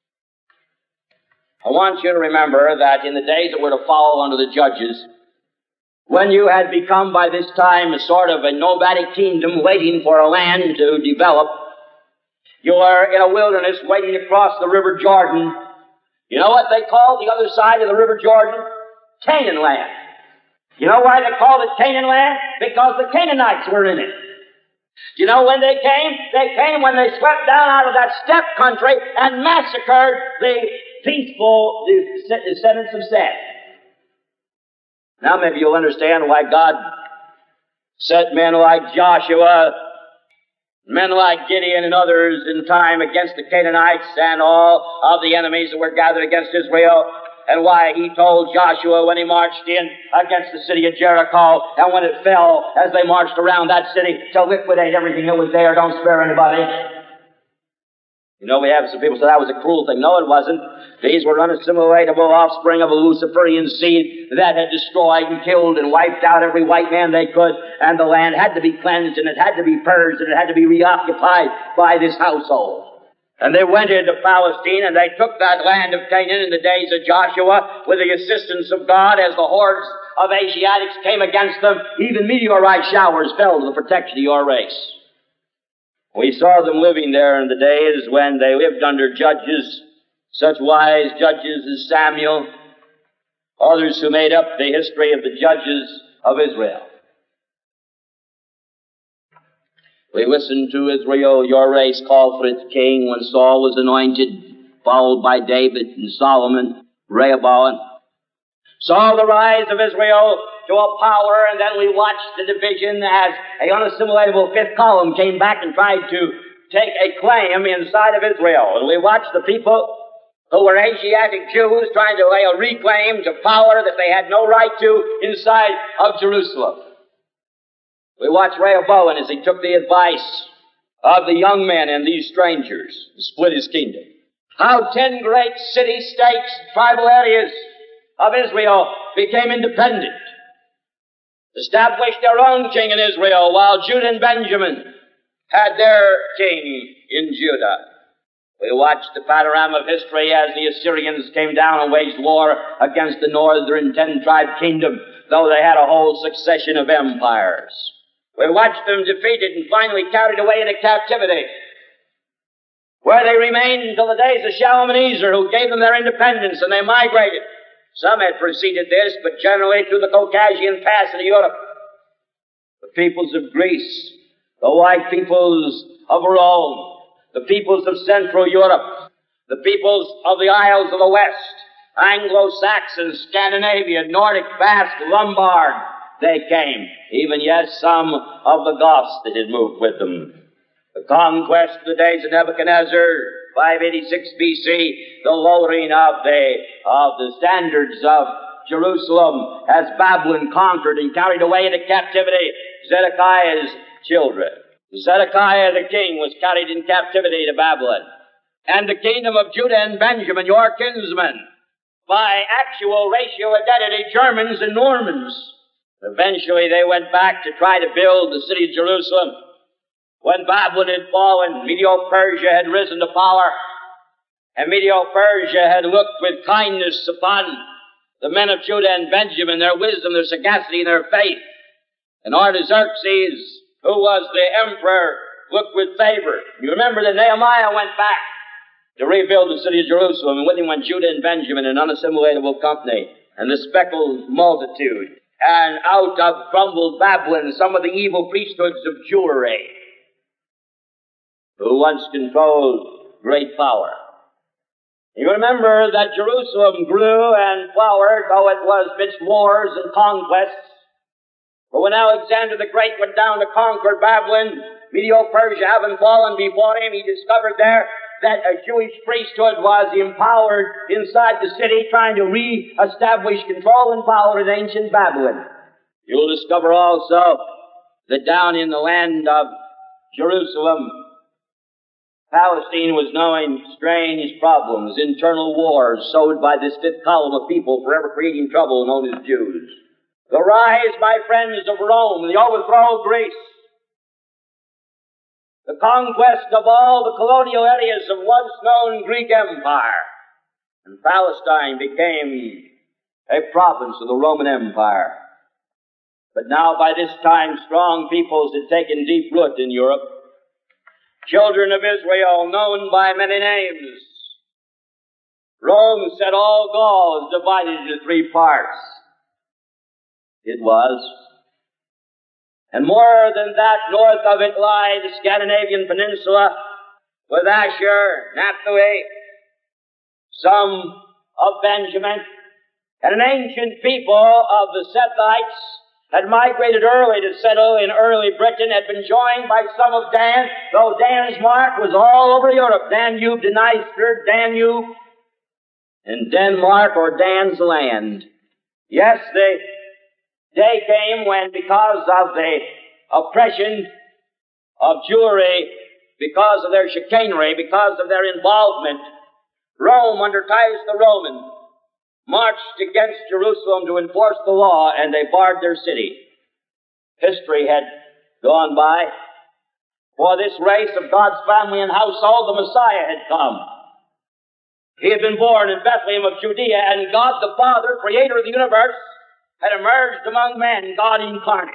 I want you to remember that in the days that were to follow under the judges, when you had become by this time a sort of a nomadic kingdom waiting for a land to develop, you were in a wilderness waiting across the river Jordan. You know what they called the other side of the river Jordan? Canaan land. You know why they called it Canaan land? Because the Canaanites were in it. Do you know when they came? They came when they swept down out of that steppe country and massacred the peaceful descendants of Seth. Now maybe you'll understand why God set men like Joshua, men like Gideon and others in time against the Canaanites and all of the enemies that were gathered against Israel, and why he told Joshua when he marched in against the city of Jericho, and when it fell as they marched around that city, to liquidate everything that was there, don't spare anybody. You know, we have some people say that was a cruel thing. No, it wasn't. These were unassimilatable offspring of a Luciferian seed that had destroyed and killed and wiped out every white man they could, and the land had to be cleansed, and it had to be purged, and it had to be reoccupied by this household. And they went into Palestine, and they took that land of Canaan in the days of Joshua with the assistance of God as the hordes of Asiatics came against them. Even meteorite showers fell to the protection of your race. We saw them living there in the days when they lived under judges, such wise judges as Samuel, others who made up the history of the judges of Israel. We listened to Israel, your race, call for its king when Saul was anointed, followed by David and Solomon, Rehoboam. Saw the rise of Israel to a power, and then we watched the division as a unassimilatable fifth column came back and tried to take a claim inside of Israel. And we watched the people who were Asiatic Jews trying to lay a reclaim to power that they had no right to inside of Jerusalem. We watched Rehoboam as he took the advice of the young men and these strangers to split his kingdom. How ten great city-states, tribal areas of Israel became independent. established their own king in Israel, while Judah and Benjamin had their king in Judah. We watched the panorama of history as the Assyrians came down and waged war against the northern ten-tribe kingdom, though they had a whole succession of empires. We watched them defeated and finally carried away into captivity, where they remained until the days of Shalmaneser, who gave them their independence, and they migrated. Some had preceded this, but generally through the Caucasian Pass into Europe. The peoples of Greece, the white peoples of Rome, the peoples of Central Europe, the peoples of the Isles of the West, Anglo-Saxon, Scandinavian, Nordic, Basque, Lombard, they came. Even, yes, some of the Goths that had moved with them. The conquest of the days of Nebuchadnezzar, five eighty-six B C, the lowering of the, of the standards of Jerusalem as Babylon conquered and carried away into captivity Zedekiah's children. Zedekiah the king was carried in captivity to Babylon. And the kingdom of Judah and Benjamin, your kinsmen, by actual racial identity, Germans and Normans. Eventually they went back to try to build the city of Jerusalem. When Babylon had fallen, Medo-Persia had risen to power, and Medo-Persia had looked with kindness upon the men of Judah and Benjamin, their wisdom, their sagacity, and their faith. And Artaxerxes, who was the emperor, looked with favor. You remember that Nehemiah went back to rebuild the city of Jerusalem, and with him went Judah and Benjamin, an unassimilatable company, and the speckled multitude. And out of crumbled Babylon, some of the evil priesthoods of Jewry, who once controlled great power. You remember that Jerusalem grew and flowered, though it was amidst wars and conquests. But when Alexander the Great went down to conquer Babylon, Medo-Persia having fallen before him, he discovered there that a Jewish priesthood was empowered inside the city, trying to re-establish control and power in ancient Babylon. You'll discover also that down in the land of Jerusalem, Palestine was knowing strange problems, internal wars sowed by this fifth column of people forever creating trouble known as Jews. The rise, my friends, of Rome, the overthrow of Greece, the conquest of all the colonial areas of once known Greek Empire, and Palestine became a province of the Roman Empire. But now by this time strong peoples had taken deep root in Europe. Children of Israel, known by many names. Rome said all Gaul is divided into three parts. It was. And more than that, north of it lie the Scandinavian peninsula with Asher, Naphtali, some of Benjamin, and an ancient people of the Sethites had migrated early to settle in early Britain, had been joined by some of Dan, though Dan's mark was all over Europe. Danube, Dniester, Danube, and Denmark or Dan's land. Yes, the day came when, because of the oppression of Jewry, because of their chicanery, because of their involvement, Rome, under Titus the Roman, marched against Jerusalem to enforce the law, and they barred their city. History had gone by. For this race of God's family and household, the Messiah had come. He had been born in Bethlehem of Judea, and God the Father, creator of the universe, had emerged among men, God incarnate.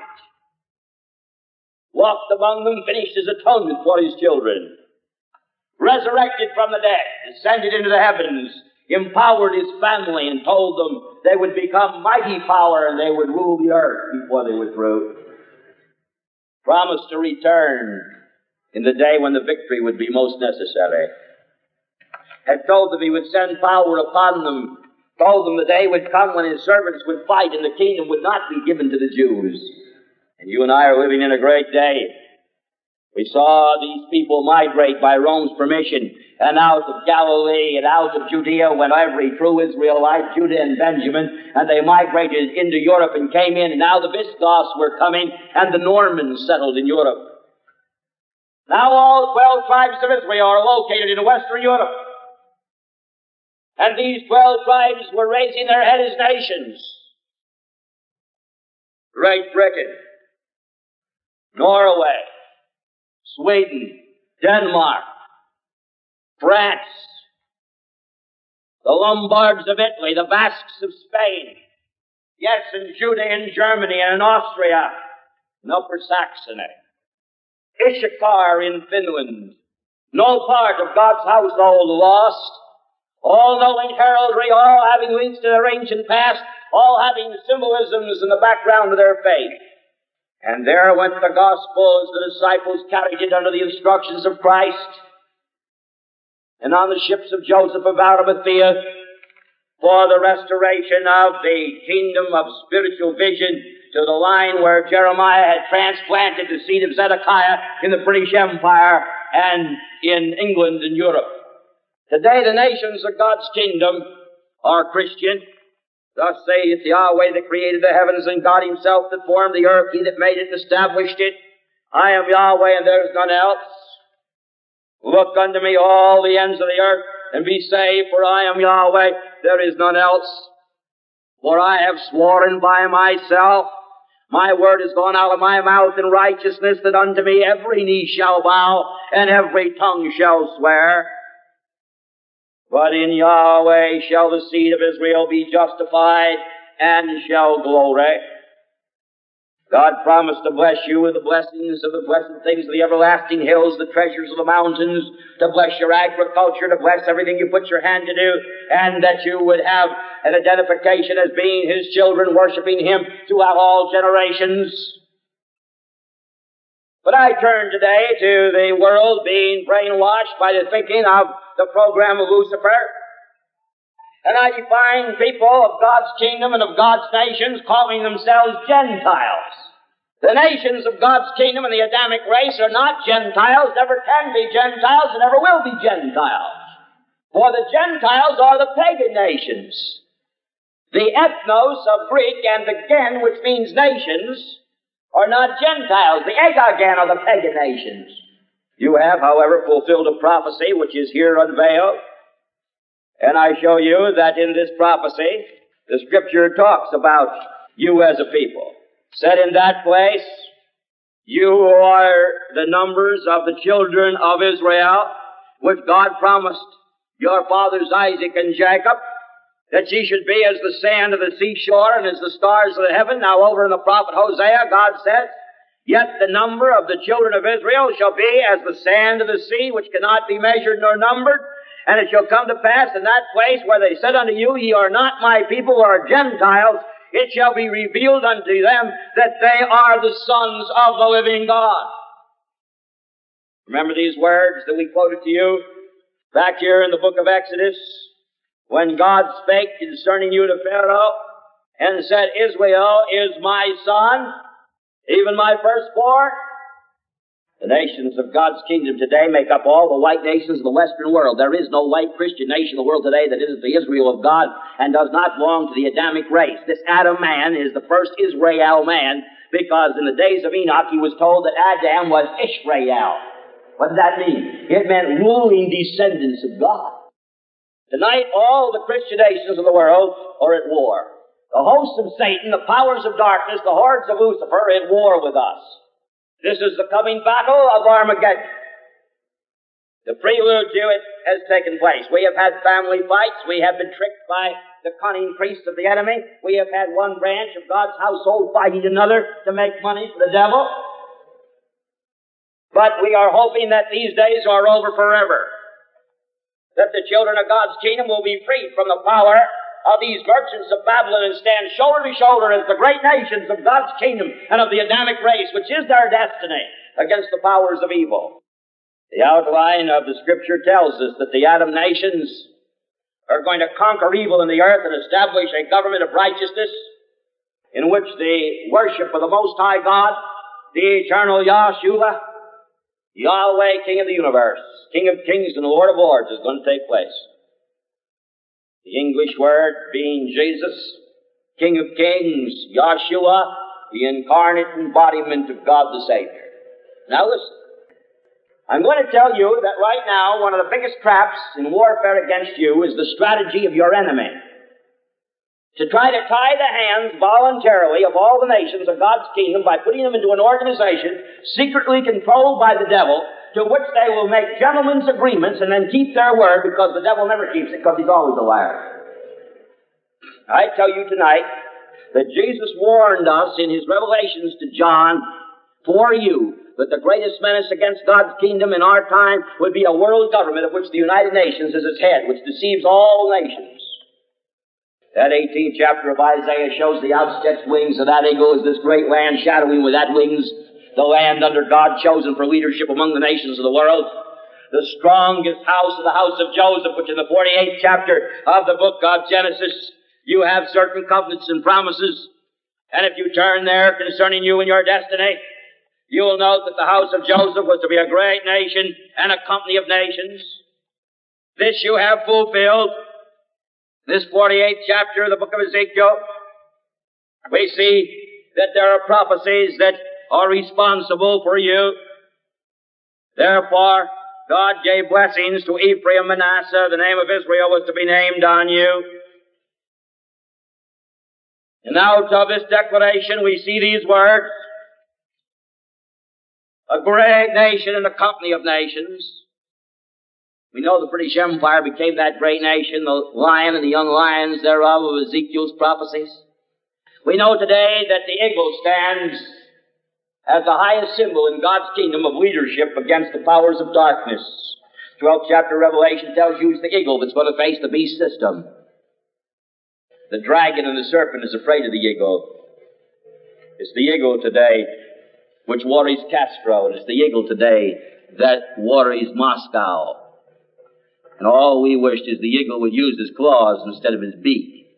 Walked among them, finished his atonement for his children. Resurrected from the dead, ascended into the heavens, empowered his family and told them they would become mighty power and they would rule the earth before they were through. Promised to return in the day when the victory would be most necessary. Had told them he would send power upon them. Told them the day would come when his servants would fight and the kingdom would not be given to the Jews. And you and I are living in a great day. We saw these people migrate by Rome's permission, and out of Galilee and out of Judea went every true Israelite, Judah and Benjamin, and they migrated into Europe and came in, and now the Visigoths were coming, and the Normans settled in Europe. Now all twelve tribes of Israel are located in Western Europe. And these twelve tribes were raising their head as nations. Great Britain, Norway, Sweden, Denmark, France, the Lombards of Italy, the Basques of Spain, yes, and Judea in Germany and in Austria, and Upper Saxony, Ishikar in Finland, no part of God's household lost, all knowing heraldry, all having links to their ancient past, all having symbolisms in the background of their faith. And there went the gospel as the disciples carried it under the instructions of Christ, and on the ships of Joseph of Arimathea, for the restoration of the kingdom of spiritual vision to the line where Jeremiah had transplanted the seed of Zedekiah in the British Empire and in England and Europe. Today the nations of God's kingdom are Christian. Thus saith Yahweh that created the heavens, and God himself that formed the earth, he that made it and established it. I am Yahweh, and there is none else. Look unto me all the ends of the earth, and be saved, for I am Yahweh, there is none else. For I have sworn by myself, my word is gone out of my mouth in righteousness, that unto me every knee shall bow, and every tongue shall swear. But in Yahweh shall the seed of Israel be justified, and shall glory. God promised to bless you with the blessings of the blessed things of the everlasting hills, the treasures of the mountains, to bless your agriculture, to bless everything you put your hand to do, and that you would have an identification as being His children, worshiping Him throughout all generations. But I turn today to the world being brainwashed by the thinking of the program of Lucifer, and I define people of God's kingdom and of God's nations calling themselves Gentiles. The nations of God's kingdom and the Adamic race are not Gentiles, never can be Gentiles, and never will be Gentiles. For the Gentiles are the pagan nations. The ethnos of Greek and the gen, which means nations, are not Gentiles. The agagen are the pagan nations. You have, however, fulfilled a prophecy which is here unveiled. And I show you that in this prophecy, the Scripture talks about you as a people. Said in that place, you are the numbers of the children of Israel, which God promised your fathers Isaac and Jacob, that ye should be as the sand of the seashore and as the stars of the heaven. Now over in the prophet Hosea, God says, yet the number of the children of Israel shall be as the sand of the sea, which cannot be measured nor numbered. And it shall come to pass in that place where they said unto you, ye are not my people, who are Gentiles, it shall be revealed unto them that they are the sons of the living God. Remember these words that we quoted to you back here in the book of Exodus, when God spake concerning you to Pharaoh and said, Israel is my son, even my firstborn. The nations of God's kingdom today make up all the white nations of the Western world. There is no white Christian nation in the world today that isn't the Israel of God and does not belong to the Adamic race. This Adam man is the first Israel man, because in the days of Enoch he was told that Adam was Ishrael. What did that mean? It meant ruling descendants of God. Tonight all the Christian nations of the world are at war. The hosts of Satan, the powers of darkness, the hordes of Lucifer are at war with us. This is the coming battle of Armageddon. The prelude to it has taken place. We have had family fights. We have been tricked by the cunning priests of the enemy. We have had one branch of God's household fighting another to make money for the devil. But we are hoping that these days are over forever, that the children of God's kingdom will be freed from the power of these merchants of Babylon and stand shoulder to shoulder as the great nations of God's kingdom and of the Adamic race, which is their destiny, against the powers of evil. The outline of the Scripture tells us that the Adam nations are going to conquer evil in the earth and establish a government of righteousness in which the worship of the Most High God, the eternal Yahshua, Yahweh, King of the universe, King of kings and Lord of lords, is going to take place. The English word being Jesus, King of kings, Yahshua, the incarnate embodiment of God the Savior. Now listen, I'm going to tell you that right now one of the biggest traps in warfare against you is the strategy of your enemy. to try to tie the hands voluntarily of all the nations of God's kingdom by putting them into an organization secretly controlled by the devil, to which they will make gentlemen's agreements and then keep their word, because the devil never keeps it, because he's always a liar. I tell you tonight that Jesus warned us in his revelations to John, for you, that the greatest menace against God's kingdom in our time would be a world government of which the United Nations is its head, which deceives all nations. That eighteenth chapter of Isaiah shows the outstretched wings of that eagle as this great land, shadowing with that wings the land under God chosen for leadership among the nations of the world. The strongest house of the house of Joseph, which in the forty-eighth chapter of the book of Genesis, you have certain covenants and promises. And if you turn there concerning you and your destiny, you will note that the house of Joseph was to be a great nation and a company of nations. This you have fulfilled. This forty-eighth chapter of the book of Ezekiel, we see that there are prophecies that are responsible for you. Therefore, God gave blessings to Ephraim, Manasseh. The name of Israel was to be named on you. And out of this declaration we see these words: a great nation and a company of nations. We know the British Empire became that great nation, the lion and the young lions thereof of Ezekiel's prophecies. We know today that the eagle stands as the highest symbol in God's kingdom of leadership against the powers of darkness. twelfth chapter of Revelation tells you it's the eagle that's going to face the beast system. The dragon and the serpent is afraid of the eagle. It's the eagle today which worries Castro, and it's the eagle today that worries Moscow. And all we wished is the eagle would use his claws instead of his beak.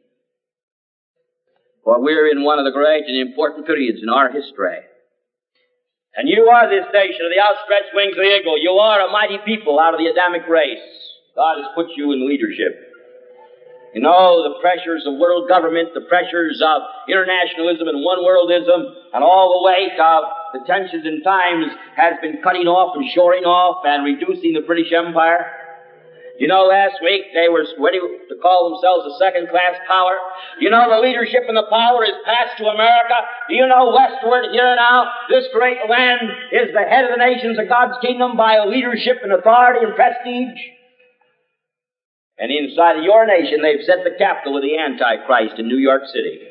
For we're in one of the great and important periods in our history. And you are this nation of the outstretched wings of the eagle. You are a mighty people out of the Adamic race. God has put you in leadership. You know, the pressures of world government, the pressures of internationalism and one-worldism, and all the weight of the tensions in times has been cutting off and shoring off and reducing the British Empire. You know, last week they were ready to call themselves a second-class power. You know, the leadership and the power is passed to America. Do you know, westward here now, this great land is the head of the nations of God's kingdom by leadership and authority and prestige. And inside of your nation, they've set the capital of the Antichrist in New York City.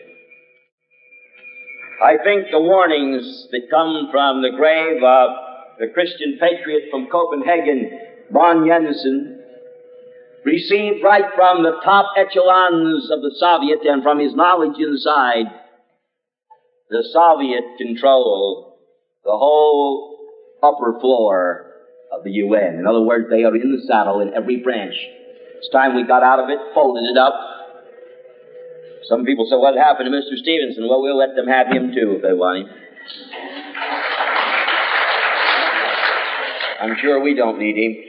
I think the warnings that come from the grave of the Christian patriot from Copenhagen, Bon Jensen, received right from the top echelons of the Soviet and from his knowledge inside, the Soviet control the whole upper floor of the U N. In other words, they are in the saddle in every branch. It's time we got out of it, folded it up. Some people say, what happened to Mister Stevenson? Well, we'll let them have him too if they want him. I'm sure we don't need him.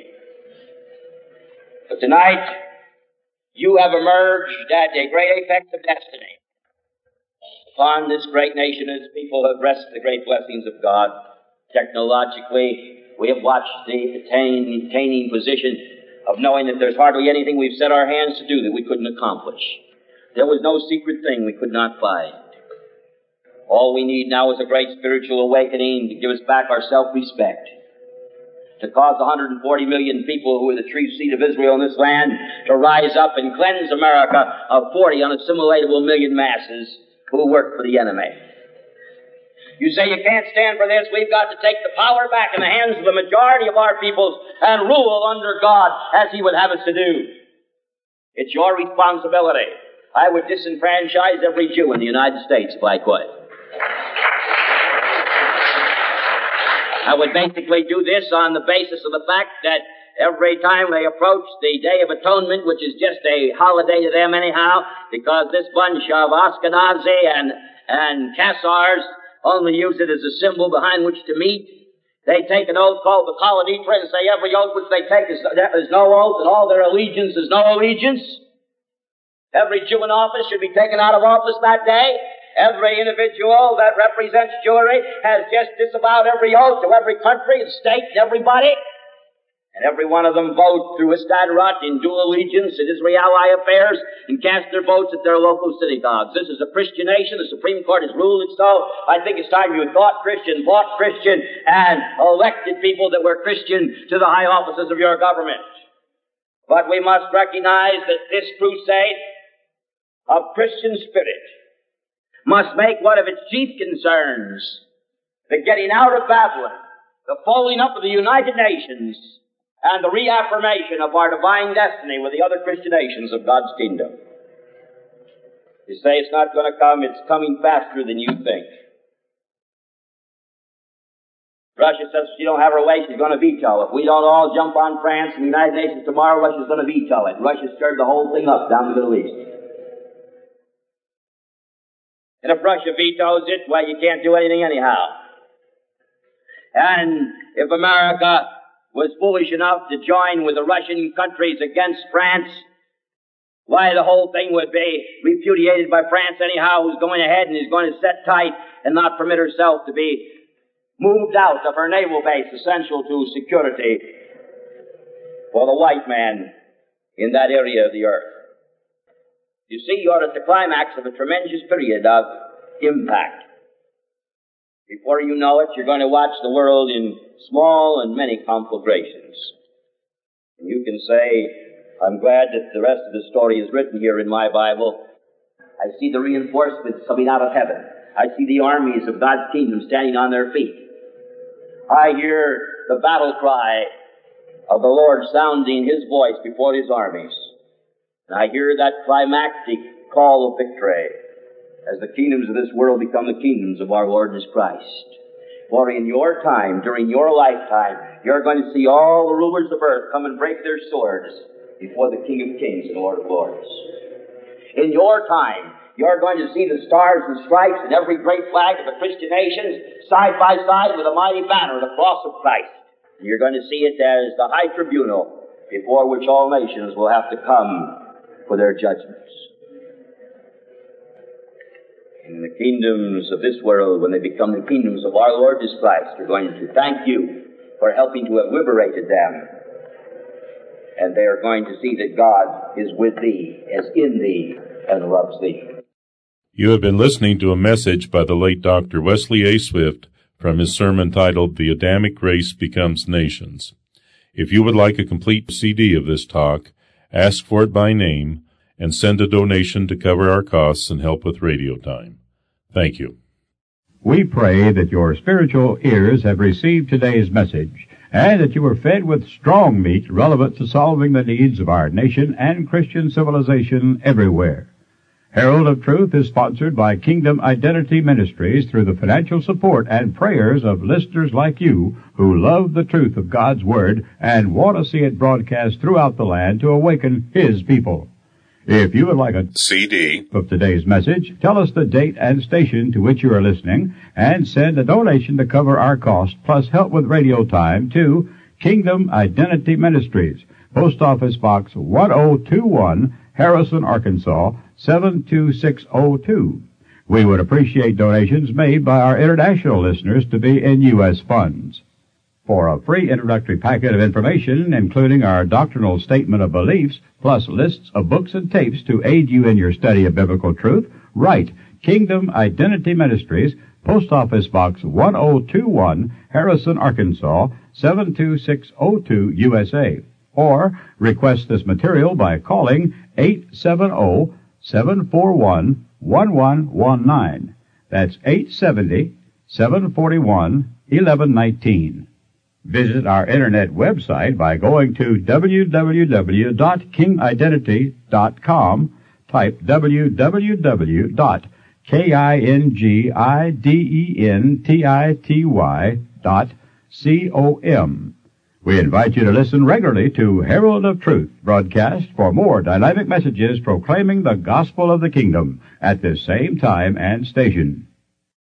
But tonight, you have emerged at a great apex of destiny. Upon this great nation, its people have rested the great blessings of God. Technologically, we have watched the attain, attaining position of knowing that there's hardly anything we've set our hands to do that we couldn't accomplish. There was no secret thing we could not find. All we need now is a great spiritual awakening to give us back our self-respect, to cause one hundred forty million people who are the true seed of Israel in this land to rise up and cleanse America of forty unassimilatable million masses who work for the enemy. You say you can't stand for this. We've got to take the power back in the hands of the majority of our peoples and rule under God as He would have us to do. It's your responsibility. I would disenfranchise every Jew in the United States if I could. I would basically do this on the basis of the fact that every time they approach the Day of Atonement, which is just a holiday to them anyhow, because this bunch of Ashkenazi and, and Khazars only use it as a symbol behind which to meet. They take an oath called the Kol Nidre and say every oath which they take is, is no oath and all their allegiance is no allegiance. Every Jew in office should be taken out of office that day. Every individual that represents Jewry has just disavowed every oath to every country and state and everybody. And every one of them vote through Istadrut in dual allegiance in Israeli affairs and cast their votes at their local synagogues. This is a Christian nation. The Supreme Court has ruled it so. I think it's time you thought Christian, bought Christian, and elected people that were Christian to the high offices of your government. But we must recognize that this crusade of Christian spirit must make one of its chief concerns the getting out of Babylon, the folding up of the United Nations, and the reaffirmation of our divine destiny with the other Christian nations of God's kingdom. You say it's not going to come, it's coming faster than you think. Russia says she don't have her way, she's going to veto. If we don't all jump on France and the United Nations tomorrow, Russia's going to veto it. Russia stirred the whole thing up down the Middle East. And if Russia vetoes it, well, you can't do anything anyhow. And if America was foolish enough to join with the Russian countries against France, why, the whole thing would be repudiated by France anyhow, who's going ahead and is going to sit tight and not permit herself to be moved out of her naval base essential to security for the white man in that area of the earth. You see, you're at the climax of a tremendous period of impact. Before you know it, you're going to watch the world in small and many conflagrations. And you can say, I'm glad that the rest of the story is written here in my Bible. I see the reinforcements coming out of heaven. I see the armies of God's kingdom standing on their feet. I hear the battle cry of the Lord sounding His voice before His armies. And I hear that climactic call of victory as the kingdoms of this world become the kingdoms of our Lord Jesus Christ. For in your time, during your lifetime, you're going to see all the rulers of earth come and break their swords before the King of Kings and Lord of Lords. In your time, you're going to see the stars and stripes and every great flag of the Christian nations side by side with a mighty banner, the cross of Christ. And you're going to see it as the high tribunal before which all nations will have to come for their judgments. In the kingdoms of this world, when they become the kingdoms of our Lord Jesus Christ, you're going to thank you for helping to have liberated them. And they are going to see that God is with thee, as in thee, and loves thee. You have been listening to a message by the late Doctor Wesley A. Swift from his sermon titled, The Adamic Race Becomes Nations. If you would like a complete C D of this talk, ask for it by name, and send a donation to cover our costs and help with radio time. Thank you. We pray that your spiritual ears have received today's message and that you were fed with strong meat relevant to solving the needs of our nation and Christian civilization everywhere. Herald of Truth is sponsored by Kingdom Identity Ministries through the financial support and prayers of listeners like you who love the truth of God's Word and want to see it broadcast throughout the land to awaken His people. If you would like a C D of today's message, tell us the date and station to which you are listening, and send a donation to cover our cost, plus help with radio time, to Kingdom Identity Ministries, Post Office Box one oh two one, Harrison, Arkansas, seven two six oh two. We would appreciate donations made by our international listeners to be in U S funds. For a free introductory packet of information, including our doctrinal statement of beliefs, plus lists of books and tapes to aid you in your study of biblical truth, write Kingdom Identity Ministries, Post Office Box one oh two one, Harrison, Arkansas, seven two six oh two, U S A. Or request this material by calling eight seven zero, seven four one, one one one nine. That's eight seven zero, seven four one, one one one nine. Visit our internet website by going to w w w dot king identity dot com. Type w w w dot king identity dot com. We invite you to listen regularly to Herald of Truth broadcast for more dynamic messages proclaiming the gospel of the kingdom at this same time and station.